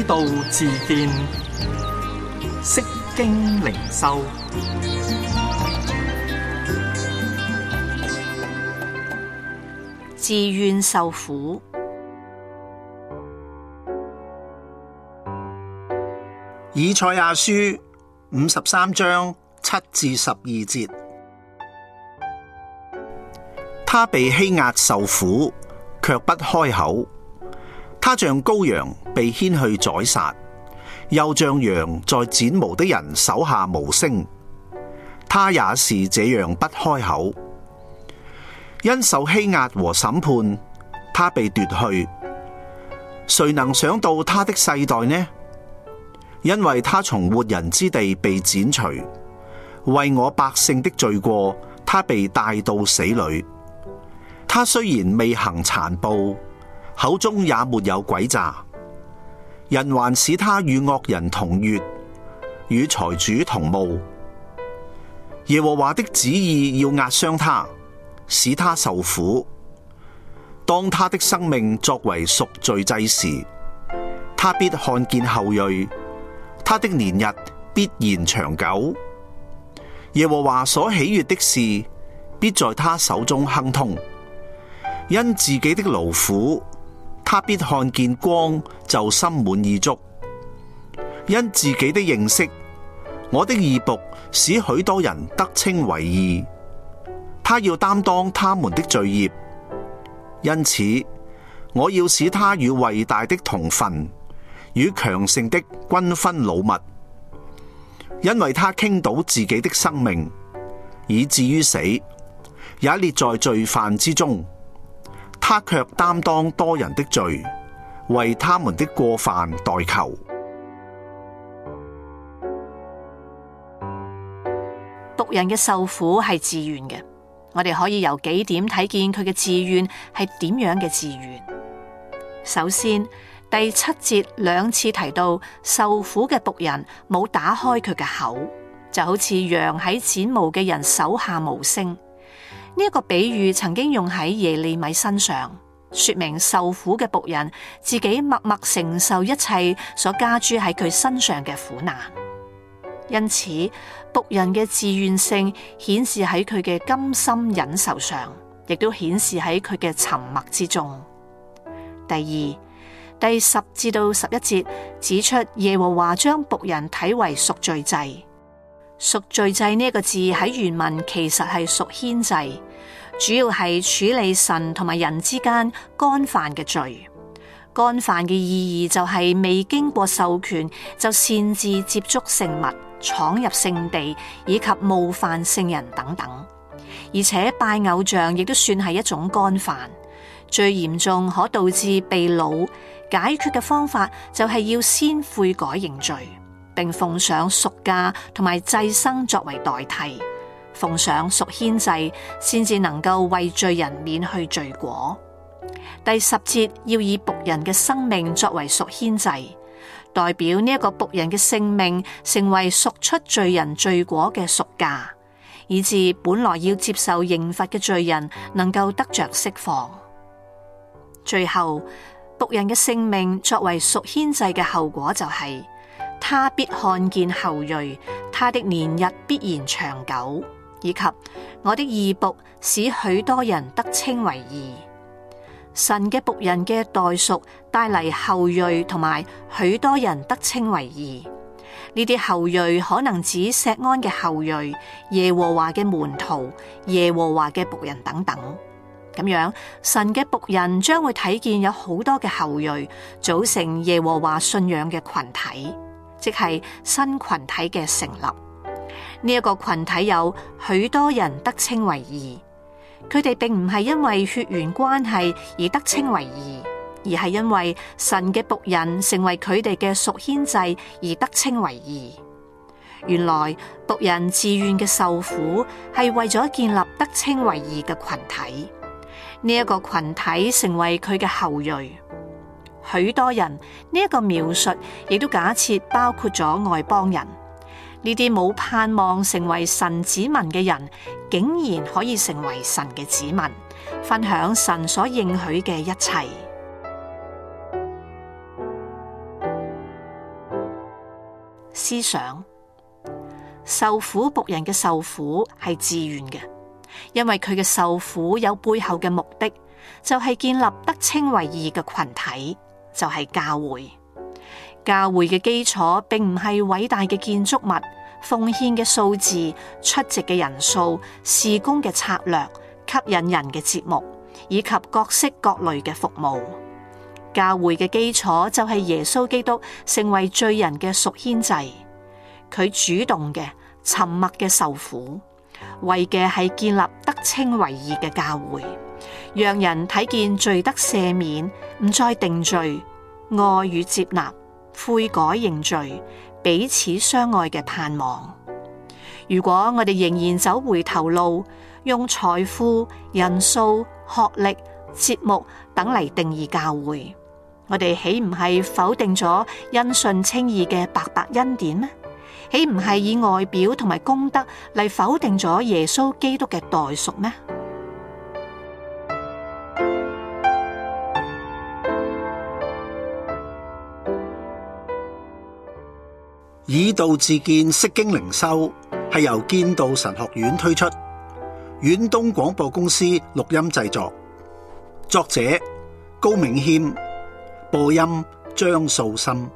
道自見，釋經靈修， 自願受苦。 以賽亞書53章7至12節，他被欺壓受苦，卻不開口；他像羔羊被牽去宰殺，又像羊在剪毛的人手下無聲。他也是這樣不開口，因受欺壓和審判，他被奪去。誰能想到他的世代呢？因為他從活人之地被剪除，為我百姓的罪過，他被帶到死裏。他雖然未行殘暴，口中也沒有詭詐，人還使他與惡人同悅，與財主同墓。耶和華的旨意要壓傷他，使他受苦。當他的生命作為贖罪祭時，他必看見後裔。他的年日必然長久，耶和華所喜悅的事必在他手中亨通。因自己的勞苦，他必看見光，就心滿意足。因自己的認識，我的義僕使許多人得稱為義，他要擔當他們的罪孽。因此，我要使他與偉大的同分，與強盛的均分擄物，因為他傾倒自己的生命，以至於死，也列在罪犯之中。他卻擔當多人的罪，為他們的過犯代求。 僕人嘅受苦係自願嘅，我哋可以由幾點睇見佢嘅自願係點樣嘅自願。首先，第7節兩次提到受苦嘅僕人冇打開佢嘅口，就好似羊喺剪毛嘅人手下無聲。呢一個比喻曾經用喺耶利米身上，說明受苦嘅僕人自己默默承受一切所加諸喺佢身上嘅苦難。因此，僕人嘅自願性顯示喺佢嘅甘心忍受上，亦都顯示喺佢嘅沉默之中。第二，第10至到11節指出耶和華將僕人睇為贖罪祭。贖罪祭呢個字喺原文其實係贖愆祭，主要係處理神同埋人之間干犯嘅罪。干犯嘅意義就係未經過授權就擅自接觸聖物、闖入聖地以及冒犯聖人等等。而且拜偶像亦都算係一種干犯，最嚴重可導致被擄。解決嘅方法就係要先悔改認罪，並奉上贖價同埋祭牲作為代替，奉上贖愆祭，先至能夠為罪人免去罪過。第10節要以僕人嘅生命作為贖愆祭，代表呢一個僕人嘅性命成為贖出罪人罪過嘅贖價，以致本來要接受刑罰嘅罪人能夠得着釋放。最後，僕人嘅性命作為贖愆祭嘅後果就係，他必看見後裔，他的年日必然長久，以及我的義僕使許多人得稱為義。神嘅僕人嘅代贖帶嚟後裔同埋許多人得稱為義。呢啲後裔可能指錫安嘅後裔、耶和華嘅門徒、耶和華嘅僕人等等。咁樣，神嘅僕人將會睇見有好多嘅後裔組成耶和華信仰嘅群體，即係新群體嘅成立。呢一個群體有許多人得稱為義，佢哋並唔係因為血緣關係而得稱為義，而係因為神嘅僕人成為佢哋嘅贖愆祭而得稱為義。原來僕人自願嘅受苦係為咗建立得稱為義嘅群體。呢一個群體成為佢嘅後裔，許多人呢一個描述亦都假設包括咗外邦人。呢啲冇盼望成為神子民嘅人，竟然可以成為神嘅子民，分享神所應許嘅一切。 思想。受苦僕人嘅受苦係自願嘅，因為佢嘅受苦有背後嘅目的，就係建立得稱為義嘅群體，就係教會。教會嘅基礎並唔係偉大嘅建築物、奉獻嘅數字、出席嘅人數、事工嘅策略、吸引人嘅節目，以及各式各類嘅服務。教會嘅基礎就係耶穌基督成為罪人嘅贖愆祭，佢主動嘅、沉默嘅受苦，為嘅係建立得稱為義嘅教會，讓人睇見罪得赦免，唔再定罪，愛與接納，悔改認罪，彼此相愛嘅盼望。如果我哋仍然走回頭路，用財富、人數、學歷、節目等嚟定義教會，我哋豈唔係否定咗因信稱義嘅白白恩典呢？豈唔係以外表同埋功德嚟否定咗耶穌基督嘅代贖咩？ 以道自見，釋經靈修係由建道神學院推出，遠東廣播公司錄音製作，作者高銘謙，播音張素心。